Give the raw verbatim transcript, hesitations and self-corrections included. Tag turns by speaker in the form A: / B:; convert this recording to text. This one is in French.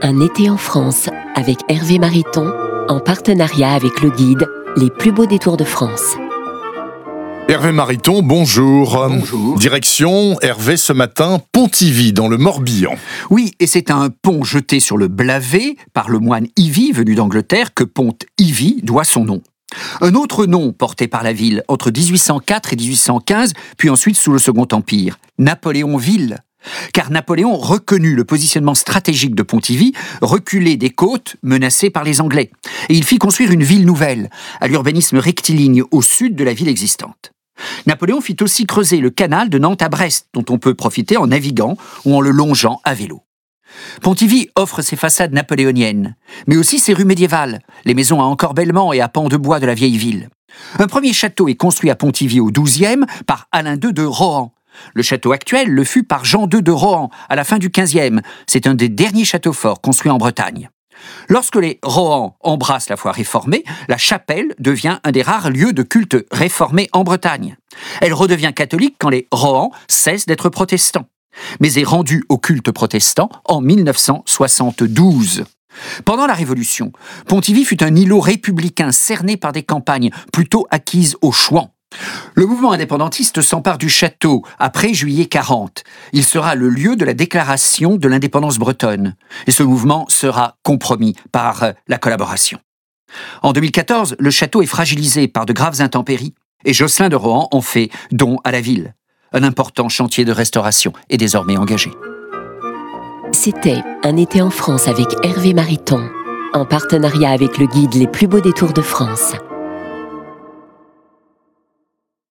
A: Un été en France avec Hervé Mariton, en partenariat avec le guide Les plus beaux détours de France.
B: Hervé Mariton, bonjour.
C: Bonjour.
B: Direction, Hervé, ce matin, Pontivy, dans le Morbihan.
C: Oui, et c'est à un pont jeté sur le Blavet par le moine Ivy, venu d'Angleterre, que Pont-Ivy doit son nom. Un autre nom porté par la ville entre dix-huit cent quatre et dix-huit cent quinze, puis ensuite sous le Second Empire, Napoléonville. Car Napoléon reconnut le positionnement stratégique de Pontivy, reculé des côtes menacées par les Anglais. Et il fit construire une ville nouvelle, à l'urbanisme rectiligne au sud de la ville existante. Napoléon fit aussi creuser le canal de Nantes à Brest, dont on peut profiter en naviguant ou en le longeant à vélo. Pontivy offre ses façades napoléoniennes, mais aussi ses rues médiévales, les maisons à encorbellement et à pans de bois de la vieille ville. Un premier château est construit à Pontivy au douzième par Alain deux de Rohan. Le château actuel le fut par Jean deux de Rohan à la fin du quinzième. C'est un des derniers châteaux forts construits en Bretagne. Lorsque les Rohan embrassent la foi réformée, la chapelle devient un des rares lieux de culte réformé en Bretagne. Elle redevient catholique quand les Rohan cessent d'être protestants, mais est rendue au culte protestant en mille neuf cent soixante-douze. Pendant la Révolution, Pontivy fut un îlot républicain cerné par des campagnes plutôt acquises aux Chouans. Le mouvement indépendantiste s'empare du château après juillet quarante. Il sera le lieu de la déclaration de l'indépendance bretonne. Et ce mouvement sera compromis par la collaboration. En deux mille quatorze, le château est fragilisé par de graves intempéries et Jocelyn de Rohan en fait don à la ville. Un important chantier de restauration est désormais engagé.
A: C'était Un été en France avec Hervé Mariton, en partenariat avec le guide Les plus beaux détours de France.